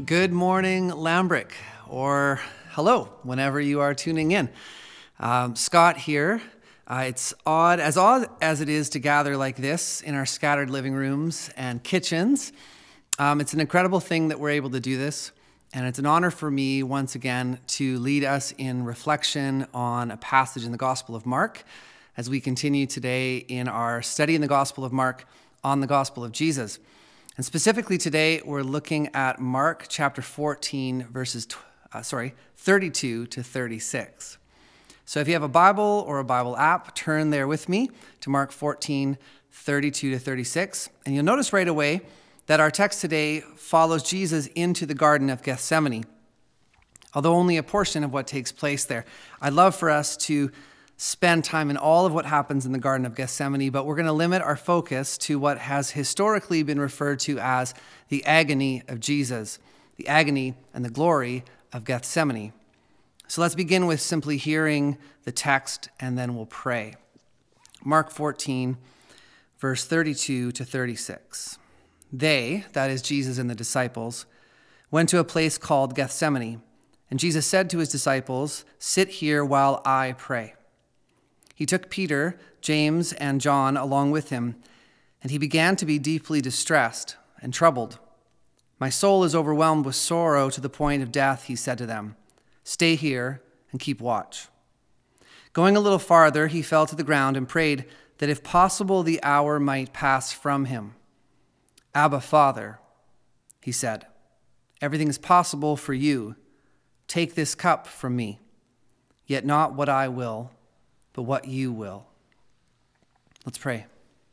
Good morning, Lambrick, or hello, whenever you are tuning in. Scott here. It's odd as it is to gather like this in our scattered living rooms and kitchens. It's an incredible thing that we're able to do this, and it's an honor for me once again to lead us in reflection on a passage in the Gospel of Mark as we continue today in our study in the Gospel of Mark on the Gospel of Jesus. And specifically today, we're looking at Mark chapter 14, verses 32 to 36. So if you have a Bible or a Bible app, turn there with me to Mark 14, 32 to 36. And you'll notice right away that our text today follows Jesus into the Garden of Gethsemane, although only a portion of what takes place there. I'd love for us to spend time in all of what happens in the Garden of Gethsemane, but we're going to limit our focus to what has historically been referred to as the agony of Jesus, the agony and the glory of Gethsemane. So let's begin with simply hearing the text, and then we'll pray. Mark 14, verse 32 to 36. They, that is Jesus and the disciples, went to a place called Gethsemane, and Jesus said to his disciples, "Sit here while I pray." He took Peter, James, and John along with him, and he began to be deeply distressed and troubled. "My soul is overwhelmed with sorrow to the point of death," he said to them. "Stay here and keep watch." Going a little farther, he fell to the ground and prayed that if possible the hour might pass from him. "Abba, Father," he said, "everything is possible for you. Take this cup from me, yet not what I will, but what you will." Let's pray.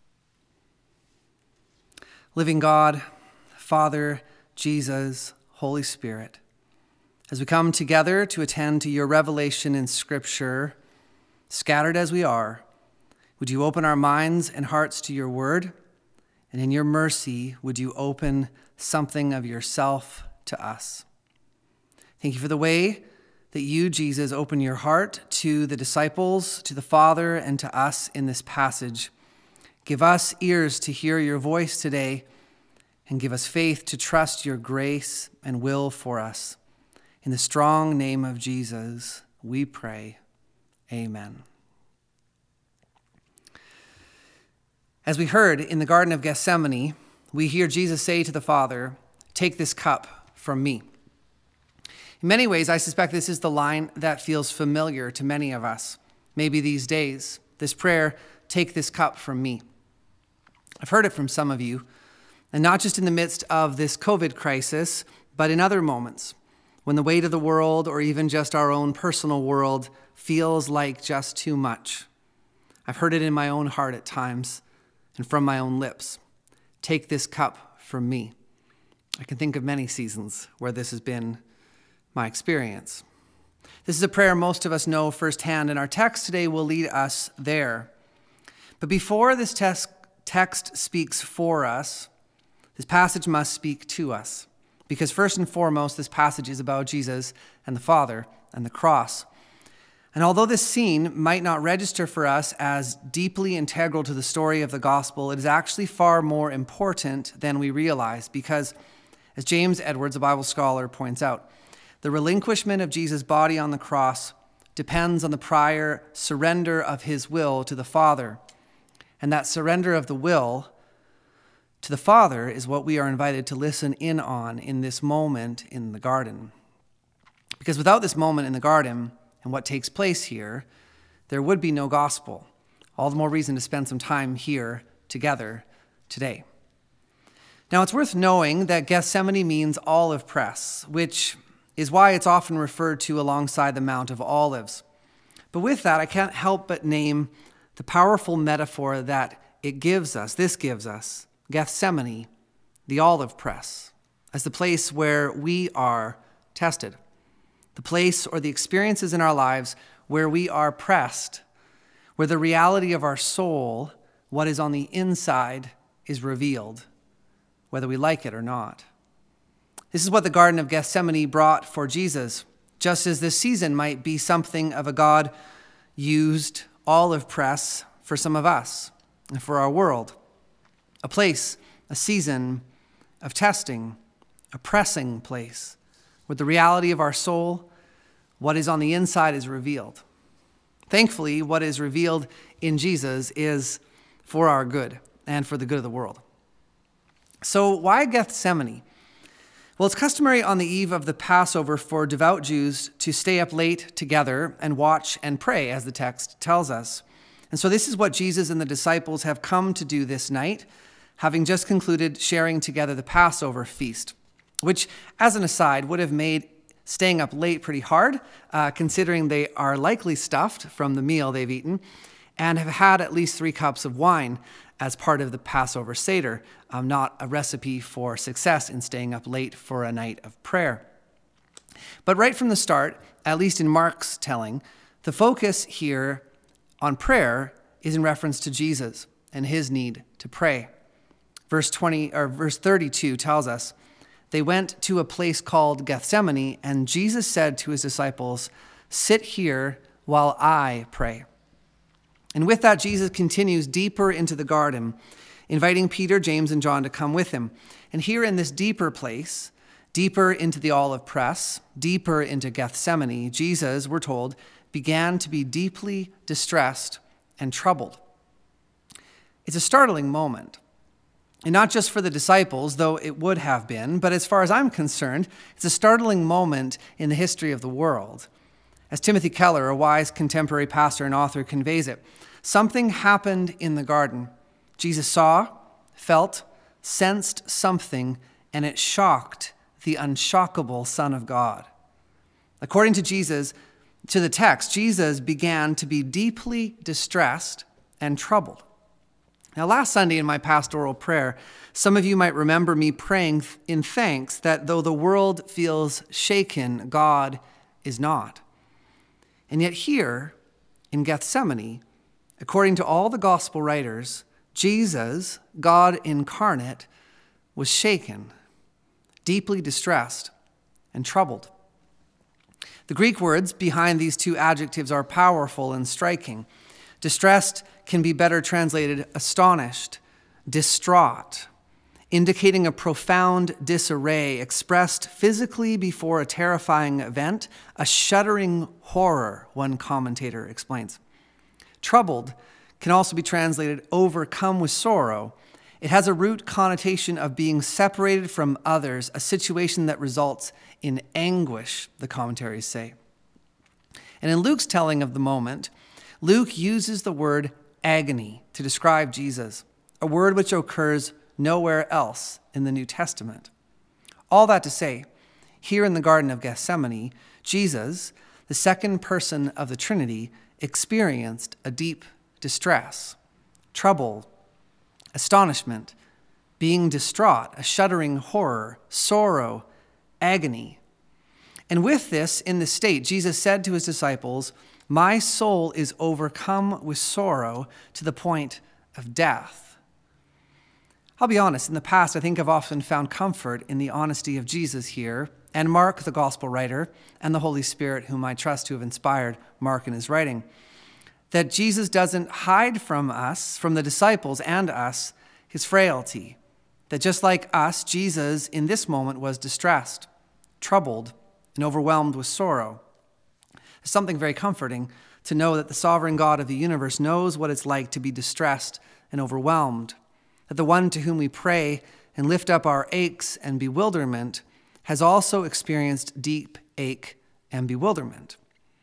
Living God, Father, Jesus, Holy Spirit, as we come together to attend to your revelation in Scripture, scattered as we are, would you open our minds and hearts to your word? And in your mercy, would you open something of yourself to us? Thank you for the way that you, Jesus, open your heart to the disciples, to the Father, and to us in this passage. Give us ears to hear your voice today, and give us faith to trust your grace and will for us. In the strong name of Jesus, we pray. Amen. As we heard in the Garden of Gethsemane, we hear Jesus say to the Father, "Take this cup from me." In many ways, I suspect this is the line that feels familiar to many of us, maybe these days. This prayer, "Take this cup from me." I've heard it from some of you, and not just in the midst of this COVID crisis, but in other moments, when the weight of the world or even just our own personal world feels like just too much. I've heard it in my own heart at times and from my own lips. "Take this cup from me." I can think of many seasons where this has been my experience. This is a prayer most of us know firsthand, and our text today will lead us there. But before this text speaks for us, this passage must speak to us. Because first and foremost, this passage is about Jesus and the Father and the cross. And although this scene might not register for us as deeply integral to the story of the gospel, it is actually far more important than we realize. Because, as James Edwards, a Bible scholar, points out, the relinquishment of Jesus' body on the cross depends on the prior surrender of his will to the Father. And that surrender of the will to the Father is what we are invited to listen in on in this moment in the garden. Because without this moment in the garden and what takes place here, there would be no gospel. All the more reason to spend some time here together today. Now, it's worth knowing that Gethsemane means olive press, which is why it's often referred to alongside the Mount of Olives. But with that, I can't help but name the powerful metaphor that this gives us, Gethsemane, the olive press, as the place where we are tested, the place or the experiences in our lives where we are pressed, where the reality of our soul, what is on the inside, is revealed, whether we like it or not. This is what the Garden of Gethsemane brought for Jesus, just as this season might be something of a God-used olive press for some of us and for our world. A place, a season of testing, a pressing place where the reality of our soul, what is on the inside, is revealed. Thankfully, what is revealed in Jesus is for our good and for the good of the world. So why Gethsemane? Well, it's customary on the eve of the Passover for devout Jews to stay up late together and watch and pray, as the text tells us. And so this is what Jesus and the disciples have come to do this night, having just concluded sharing together the Passover feast, which, as an aside, would have made staying up late pretty hard, considering they are likely stuffed from the meal they've eaten and have had at least 3 cups of wine as part of the Passover Seder, not a recipe for success in staying up late for a night of prayer. But right from the start, at least in Mark's telling, the focus here on prayer is in reference to Jesus and his need to pray. Verse 32 tells us, they went to a place called Gethsemane, and Jesus said to his disciples, "Sit here while I pray." And with that, Jesus continues deeper into the garden, inviting Peter, James, and John to come with him. And here in this deeper place, deeper into the olive press, deeper into Gethsemane, Jesus, we're told, began to be deeply distressed and troubled. It's a startling moment. And not just for the disciples, though it would have been, but as far as I'm concerned, it's a startling moment in the history of the world. As Timothy Keller, a wise contemporary pastor and author, conveys it, something happened in the garden. Jesus saw, felt, sensed something, and it shocked the unshockable Son of God. According to the text, Jesus began to be deeply distressed and troubled. Now, last Sunday in my pastoral prayer, some of you might remember me praying in thanks that though the world feels shaken, God is not. And yet here in Gethsemane, according to all the gospel writers, Jesus, God incarnate, was shaken, deeply distressed, and troubled. The Greek words behind these 2 adjectives are powerful and striking. Distressed can be better translated astonished, distraught, indicating a profound disarray expressed physically before a terrifying event, a shuddering horror, one commentator explains. Troubled can also be translated overcome with sorrow. It has a root connotation of being separated from others, a situation that results in anguish, the commentaries say. And in Luke's telling of the moment, Luke uses the word agony to describe Jesus, a word which occurs nowhere else in the New Testament. All that to say, here in the Garden of Gethsemane, Jesus, the second person of the Trinity, experienced a deep distress, trouble, astonishment, being distraught, a shuddering horror, sorrow, agony. And with this in the state, Jesus said to his disciples, "My soul is overcome with sorrow to the point of death." I'll be honest, in the past, I think I've often found comfort in the honesty of Jesus here, and Mark, the gospel writer, and the Holy Spirit, whom I trust to have inspired Mark in his writing, that Jesus doesn't hide from us, from the disciples and us, his frailty. That just like us, Jesus in this moment was distressed, troubled, and overwhelmed with sorrow. There's something very comforting to know that the sovereign God of the universe knows what it's like to be distressed and overwhelmed, that the one to whom we pray and lift up our aches and bewilderment has also experienced deep ache and bewilderment.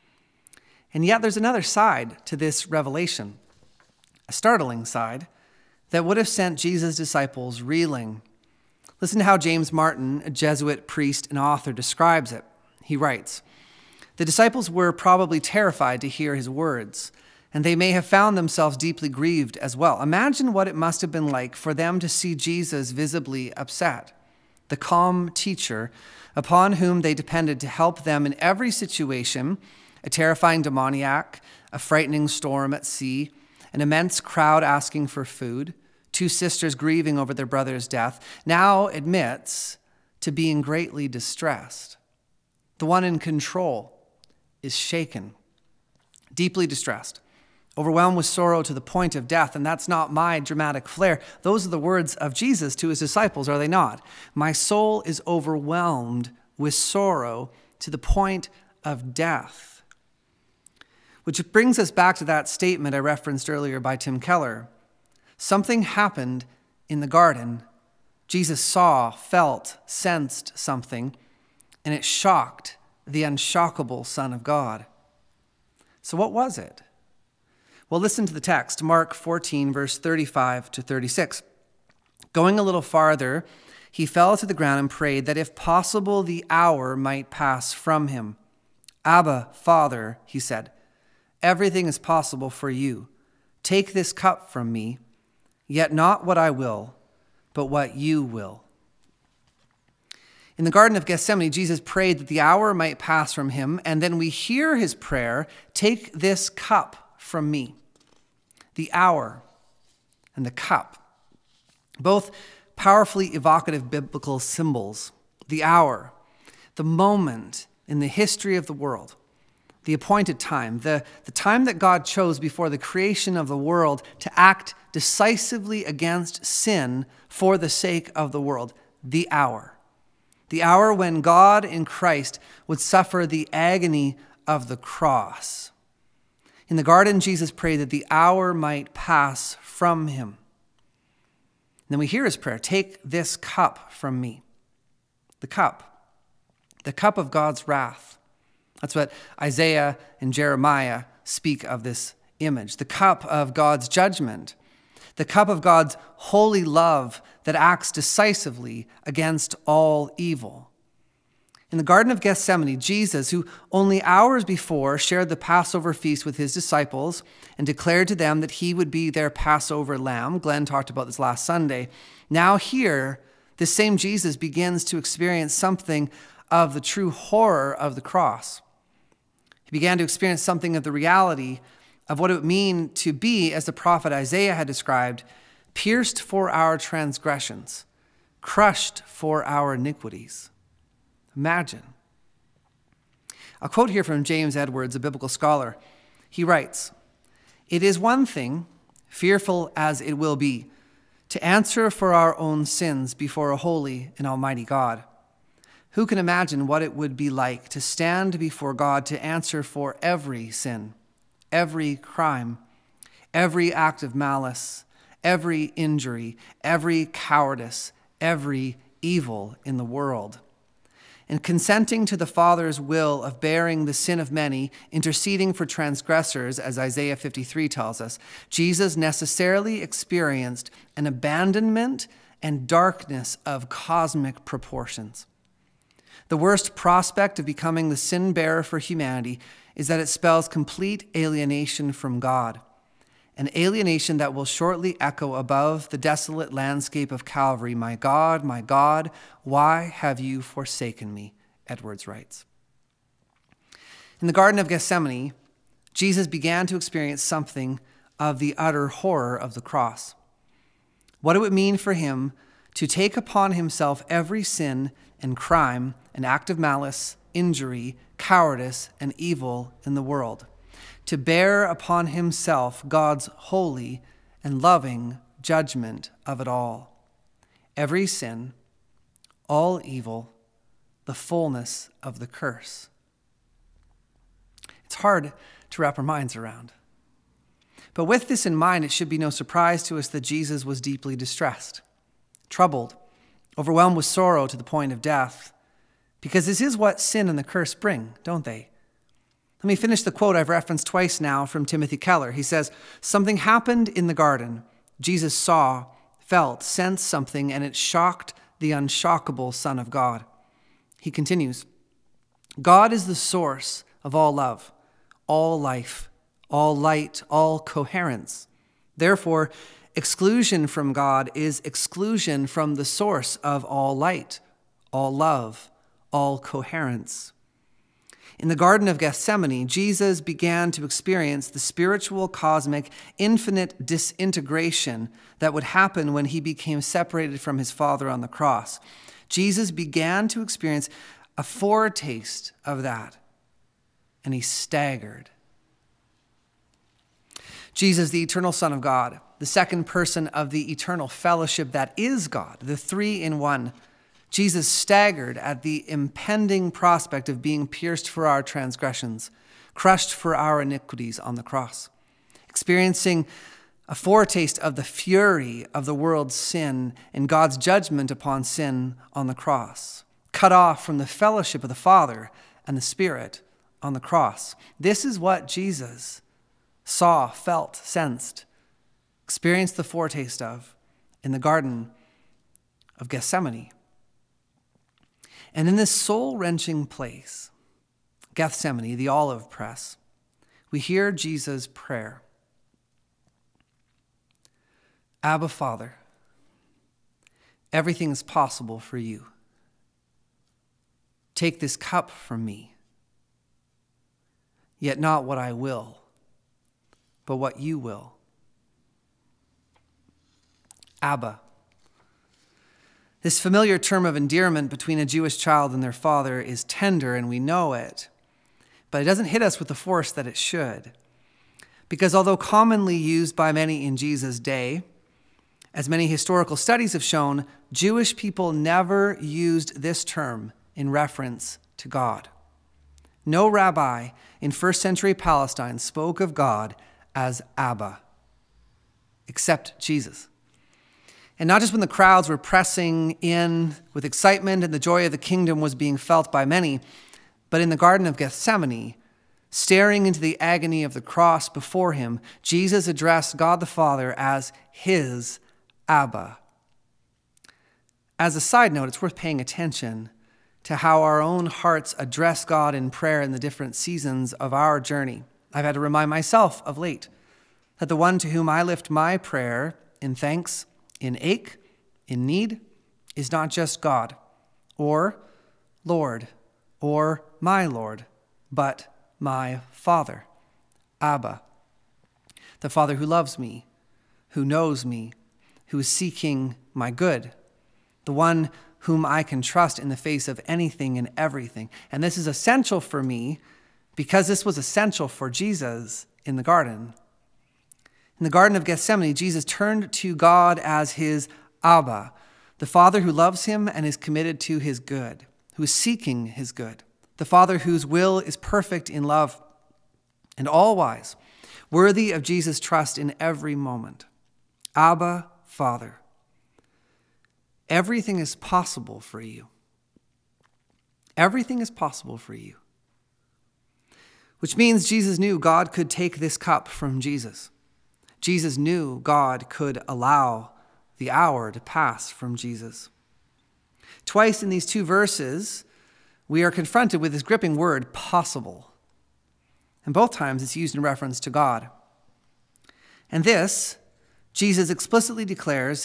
And yet there's another side to this revelation, a startling side that would have sent Jesus' disciples reeling. Listen to how James Martin, a Jesuit priest and author, describes it. He writes, "The disciples were probably terrified to hear his words, and they may have found themselves deeply grieved as well. Imagine what it must have been like for them to see Jesus visibly upset, the calm teacher upon whom they depended to help them in every situation, a terrifying demoniac, a frightening storm at sea, an immense crowd asking for food, 2 sisters grieving over their brother's death, now admits to being greatly distressed. The one in control is shaken, deeply distressed, overwhelmed with sorrow to the point of death. And that's not my dramatic flair. Those are the words of Jesus to his disciples, are they not? My soul is overwhelmed with sorrow to the point of death. Which brings us back to that statement I referenced earlier by Tim Keller. Something happened in the garden. Jesus saw, felt, sensed something, and it shocked the unshockable Son of God. So what was it? Well, listen to the text, Mark 14, verse 35 to 36. Going a little farther, he fell to the ground and prayed that if possible the hour might pass from him. Abba, Father, he said, everything is possible for you. Take this cup from me, yet not what I will, but what you will. In the Garden of Gethsemane, Jesus prayed that the hour might pass from him, and then we hear his prayer, take this cup from me. The hour and the cup, both powerfully evocative biblical symbols. The hour, the moment in the history of the world, the appointed time, the time that God chose before the creation of the world to act decisively against sin for the sake of the world. The hour when God in Christ would suffer the agony of the cross. In the garden, Jesus prayed that the hour might pass from him. And then we hear his prayer, take this cup from me. The cup of God's wrath. That's what Isaiah and Jeremiah speak of this image. The cup of God's judgment. The cup of God's holy love that acts decisively against all evil. In the Garden of Gethsemane, Jesus, who only hours before shared the Passover feast with his disciples and declared to them that he would be their Passover lamb, Glenn talked about this last Sunday, now here, this same Jesus begins to experience something of the true horror of the cross. He began to experience something of the reality of what it would mean to be, as the prophet Isaiah had described, pierced for our transgressions, crushed for our iniquities. Imagine. I'll quote here from James Edwards, a biblical scholar. He writes, "It is one thing, fearful as it will be, to answer for our own sins before a holy and almighty God. Who can imagine what it would be like to stand before God to answer for every sin, every crime, every act of malice, every injury, every cowardice, every evil in the world? And consenting to the Father's will of bearing the sin of many, interceding for transgressors, as Isaiah 53 tells us, Jesus necessarily experienced an abandonment and darkness of cosmic proportions. The worst prospect of becoming the sin bearer for humanity is that it spells complete alienation from God, an alienation that will shortly echo above the desolate landscape of Calvary. My God, why have you forsaken me?" Edwards writes. In the Garden of Gethsemane, Jesus began to experience something of the utter horror of the cross. What it would mean for him to take upon himself every sin and crime and act of malice, injury, cowardice, and evil in the world. To bear upon himself God's holy and loving judgment of it all. Every sin, all evil, the fullness of the curse. It's hard to wrap our minds around. But with this in mind, it should be no surprise to us that Jesus was deeply distressed, troubled, overwhelmed with sorrow to the point of death, because this is what sin and the curse bring, don't they? Let me finish the quote I've referenced twice now from Timothy Keller. He says, "Something happened in the garden. Jesus saw, felt, sensed something, and it shocked the unshockable Son of God." He continues, "God is the source of all love, all life, all light, all coherence. Therefore, exclusion from God is exclusion from the source of all light, all love, all coherence." In the Garden of Gethsemane, Jesus began to experience the spiritual, cosmic, infinite disintegration that would happen when he became separated from his Father on the cross. Jesus began to experience a foretaste of that, and he staggered. Jesus, the eternal Son of God, the second person of the eternal fellowship that is God, the three in one. Jesus staggered at the impending prospect of being pierced for our transgressions, crushed for our iniquities on the cross, experiencing a foretaste of the fury of the world's sin and God's judgment upon sin on the cross, cut off from the fellowship of the Father and the Spirit on the cross. This is what Jesus saw, felt, sensed, experienced the foretaste of in the Garden of Gethsemane. And in this soul-wrenching place, Gethsemane, the olive press, we hear Jesus' prayer. Abba, Father, everything is possible for you. Take this cup from me, yet not what I will, but what you will. Abba. This familiar term of endearment between a Jewish child and their father is tender, and we know it, but it doesn't hit us with the force that it should. Because although commonly used by many in Jesus' day, as many historical studies have shown, Jewish people never used this term in reference to God. No rabbi in first century Palestine spoke of God as Abba, except Jesus. And not just when the crowds were pressing in with excitement and the joy of the kingdom was being felt by many, but in the Garden of Gethsemane, staring into the agony of the cross before him, Jesus addressed God the Father as his Abba. As a side note, it's worth paying attention to how our own hearts address God in prayer in the different seasons of our journey. I've had to remind myself of late that the one to whom I lift my prayer in thanks, in ache, in need, is not just God, or Lord, or my Lord, but my Father, Abba, the Father who loves me, who knows me, who is seeking my good, the one whom I can trust in the face of anything and everything. And this is essential for me because this was essential for Jesus in the garden. In the Garden of Gethsemane, Jesus turned to God as his Abba, the Father who loves him and is committed to his good, who is seeking his good, the Father whose will is perfect in love and all-wise, worthy of Jesus' trust in every moment. Abba, Father, everything is possible for you. Everything is possible for you. Which means Jesus knew God could take this cup from Jesus. Jesus knew God could allow the hour to pass from Jesus. Twice in these two verses, we are confronted with this gripping word, possible. And both times it's used in reference to God. And this, Jesus explicitly declares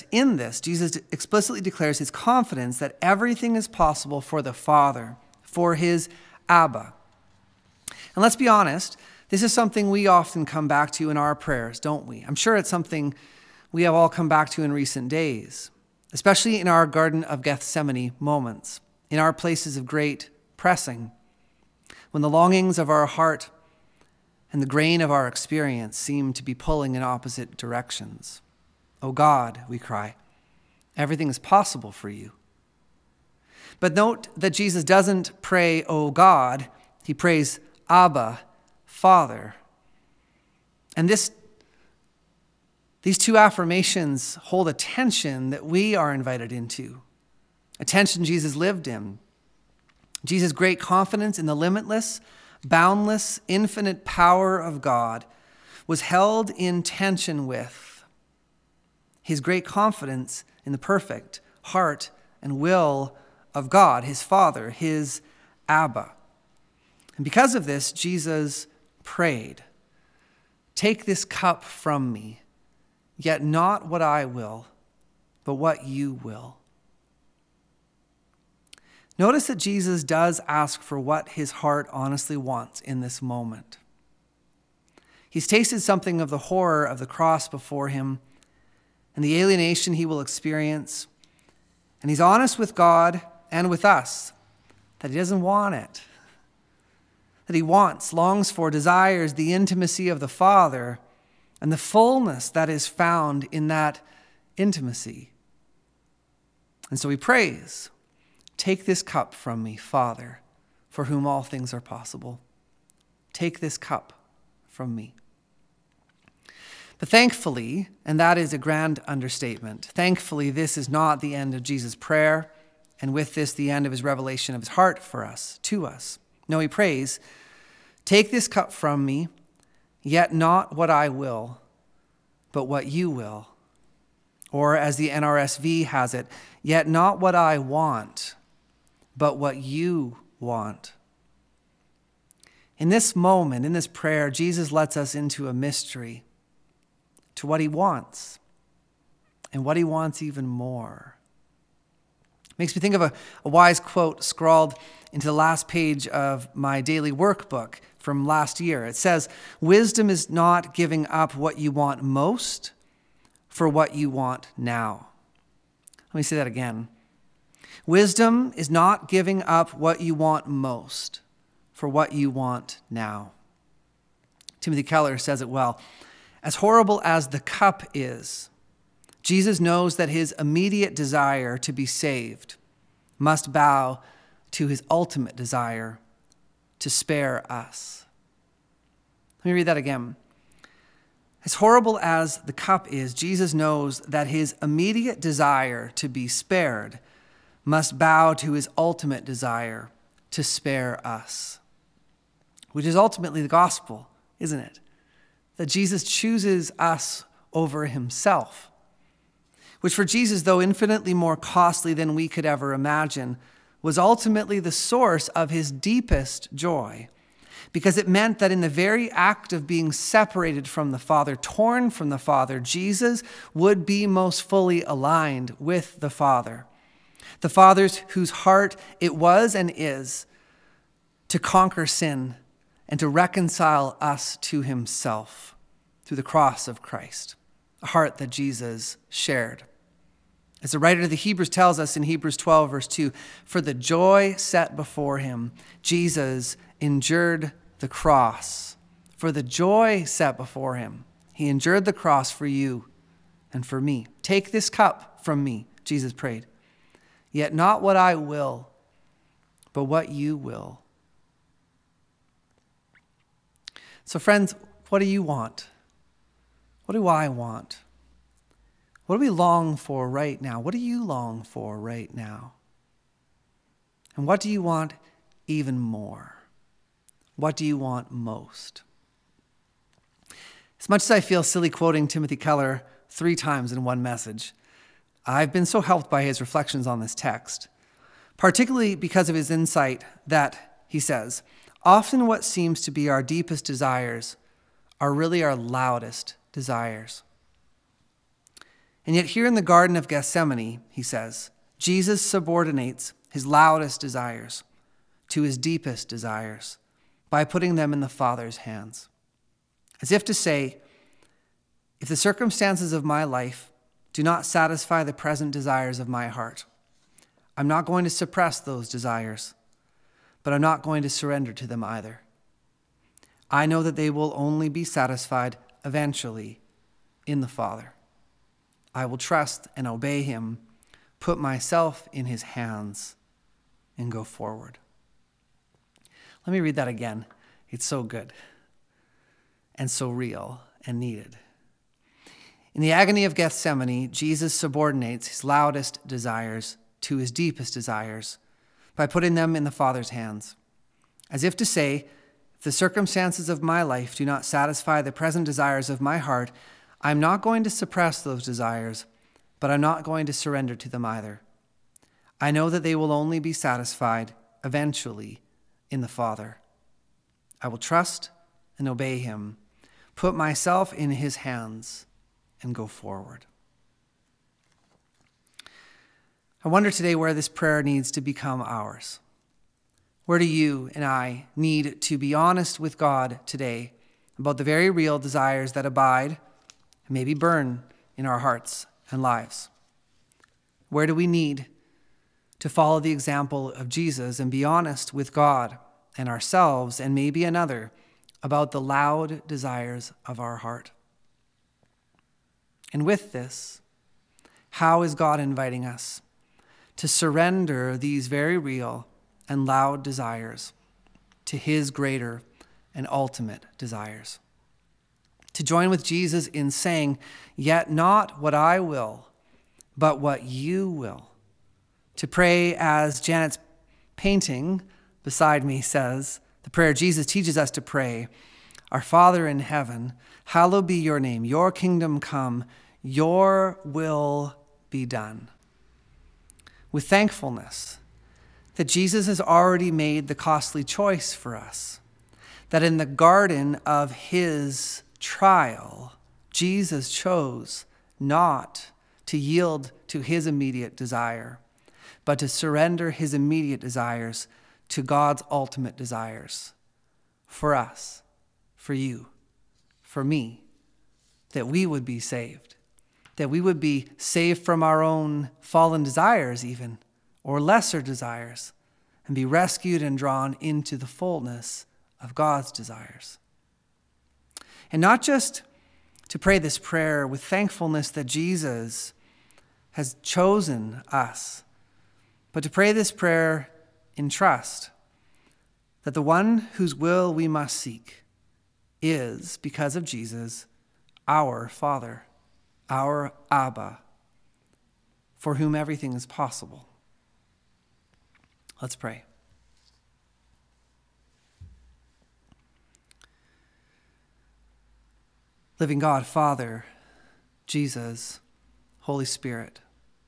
his confidence that everything is possible for the Father, for his Abba. And let's be honest, this is something we often come back to in our prayers, don't we? I'm sure it's something we have all come back to in recent days, especially in our Garden of Gethsemane moments, in our places of great pressing, when the longings of our heart and the grain of our experience seem to be pulling in opposite directions. Oh God, we cry, everything is possible for you. But note that Jesus doesn't pray, oh God, he prays, Abba, Father. And these two affirmations hold a tension that we are invited into, a tension Jesus lived in. Jesus' great confidence in the limitless, boundless, infinite power of God was held in tension with his great confidence in the perfect heart and will of God, his Father, his Abba. And because of this, Jesus prayed, take this cup from me, yet not what I will, but what you will. Notice that Jesus does ask for what his heart honestly wants in this moment. He's tasted something of the horror of the cross before him and the alienation he will experience. And he's honest with God and with us that he doesn't want it. That he wants, longs for, desires the intimacy of the Father and the fullness that is found in that intimacy. And so he prays, "Take this cup from me, Father, for whom all things are possible. Take this cup from me." But thankfully, and that is a grand understatement, thankfully this is not the end of Jesus' prayer, and with this the end of his revelation of his heart for us, to us. No, he prays, "Take this cup from me, yet not what I will, but what you will." Or as the NRSV has it, "Yet not what I want, but what you want." In this moment, in this prayer, Jesus lets us into a mystery to what he wants, and what he wants even more. Makes me think of a wise quote scrawled into the last page of my daily workbook from last year. It says, "Wisdom is not giving up what you want most for what you want now." Let me say that again. Wisdom is not giving up what you want most for what you want now. Timothy Keller says it well. As horrible as the cup is, Jesus knows that his immediate desire to be saved must bow to his ultimate desire to spare us. Let me read that again. As horrible as the cup is, Jesus knows that his immediate desire to be spared must bow to his ultimate desire to spare us, which is ultimately the gospel, isn't it? That Jesus chooses us over himself, which for Jesus, though infinitely more costly than we could ever imagine, was ultimately the source of his deepest joy, because it meant that in the very act of being separated from the Father, torn from the Father, Jesus would be most fully aligned with the Father whose heart it was and is to conquer sin and to reconcile us to himself through the cross of Christ, a heart that Jesus shared. As the writer of the Hebrews tells us in Hebrews 12, verse 2, "For the joy set before him, Jesus endured the cross." For the joy set before him, he endured the cross for you and for me. "Take this cup from me," Jesus prayed. "Yet not what I will, but what you will." So friends, what do you want? What do I want? What do we long for right now? What do you long for right now? And what do you want even more? What do you want most? As much as I feel silly quoting Timothy Keller 3 times in one message, I've been so helped by his reflections on this text, particularly because of his insight that, he says, often what seems to be our deepest desires are really our loudest desires. And yet here in the Garden of Gethsemane, he says, Jesus subordinates his loudest desires to his deepest desires by putting them in the Father's hands. As if to say, if the circumstances of my life do not satisfy the present desires of my heart, I'm not going to suppress those desires, but I'm not going to surrender to them either. I know that they will only be satisfied eventually in the Father. I will trust and obey him, put myself in his hands, and go forward. Let me read that again. It's so good and so real and needed. In the agony of Gethsemane, Jesus subordinates his loudest desires to his deepest desires by putting them in the Father's hands, as if to say, if the circumstances of my life do not satisfy the present desires of my heart, I'm not going to suppress those desires, but I'm not going to surrender to them either. I know that they will only be satisfied eventually in the Father. I will trust and obey him, put myself in his hands, and go forward. I wonder today where this prayer needs to become ours. Where do you and I need to be honest with God today about the very real desires that abide and maybe burn in our hearts and lives? Where do we need to follow the example of Jesus and be honest with God and ourselves and maybe another about the loud desires of our heart? And with this, how is God inviting us to surrender these very real and loud desires to his greater and ultimate desires? To join with Jesus in saying, "Yet not what I will, but what you will." To pray as Janet's painting beside me says, the prayer Jesus teaches us to pray, "Our Father in heaven, hallowed be your name. Your kingdom come, your will be done." With thankfulness that Jesus has already made the costly choice for us, that in the garden of his trial, Jesus chose not to yield to his immediate desire, but to surrender his immediate desires to God's ultimate desires for us, for you, for me, that we would be saved, that we would be saved from our own fallen desires even, or lesser desires, and be rescued and drawn into the fullness of God's desires. And not just to pray this prayer with thankfulness that Jesus has chosen us, but to pray this prayer in trust that the one whose will we must seek is, because of Jesus, our Father, our Abba, for whom everything is possible. Let's pray. Living God, Father, Jesus, Holy Spirit,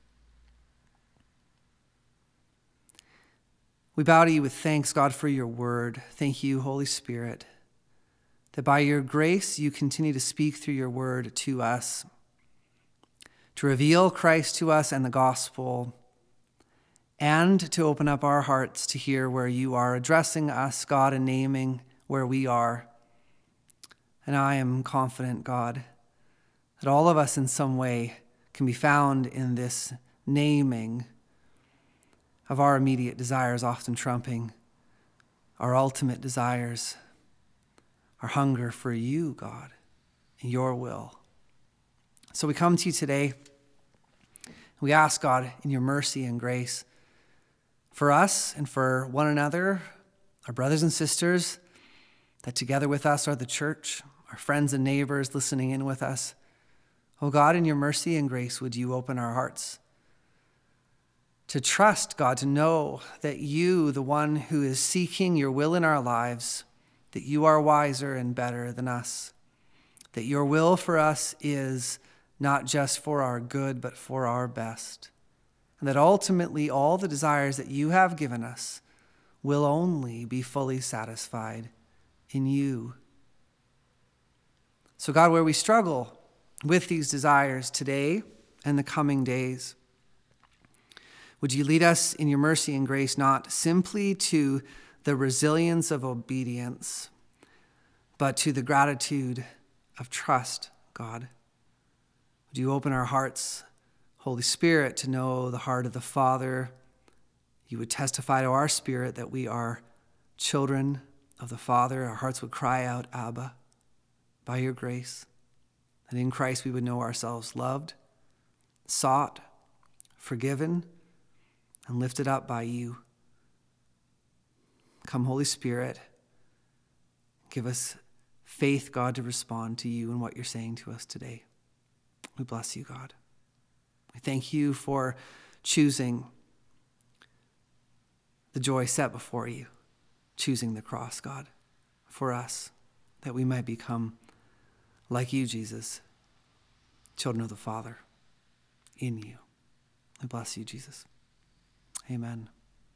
we bow to you with thanks, God, for your word. Thank you, Holy Spirit, that by your grace you continue to speak through your word to us, to reveal Christ to us and the gospel, and to open up our hearts to hear where you are addressing us, God, and naming where we are. And I am confident, God, that all of us in some way can be found in this naming of our immediate desires, often trumping our ultimate desires, our hunger for you, God, and your will. So we come to you today. We ask, God, in your mercy and grace, for us and for one another, our brothers and sisters, that together with us are the church, our friends and neighbors listening in with us. Oh God, in your mercy and grace, would you open our hearts to trust, God, to know that you, the one who is seeking your will in our lives, that you are wiser and better than us, that your will for us is not just for our good, but for our best, and that ultimately all the desires that you have given us will only be fully satisfied in you. So God, where we struggle with these desires today and the coming days, would you lead us in your mercy and grace not simply to the resilience of obedience, but to the gratitude of trust, God? Would you open our hearts, Holy Spirit, to know the heart of the Father? You would testify to our spirit that we are children of the Father. Our hearts would cry out, Abba, by your grace. And in Christ we would know ourselves loved, sought, forgiven, and lifted up by you. Come, Holy Spirit, give us faith, God, to respond to you and what you're saying to us today. We bless you, God. We thank you for choosing the joy set before you, choosing the cross, God, for us, that we might become like you, Jesus, children of the Father, in you. We bless you, Jesus. Amen.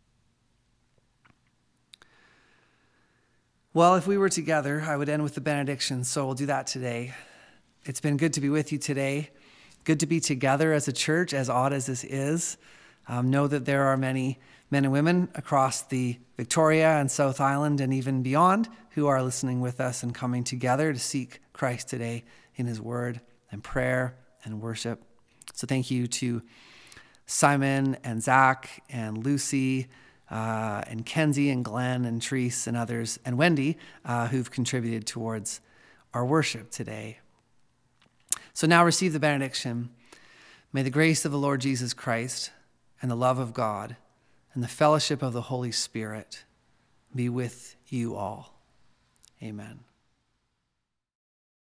Well, if we were together, I would end with the benediction, so we'll do that today. It's been good to be with you today. Good to be together as a church, as odd as this is. Know that there are many men and women across the Victoria and South Island and even beyond who are listening with us and coming together to seek Christ today in his word and prayer and worship. So thank you to Simon and Zach and Lucy and Kenzie and Glenn and Therese and others and Wendy who've contributed towards our worship today. So now receive the benediction. May the grace of the Lord Jesus Christ and the love of God and the fellowship of the Holy Spirit be with you all. Amen.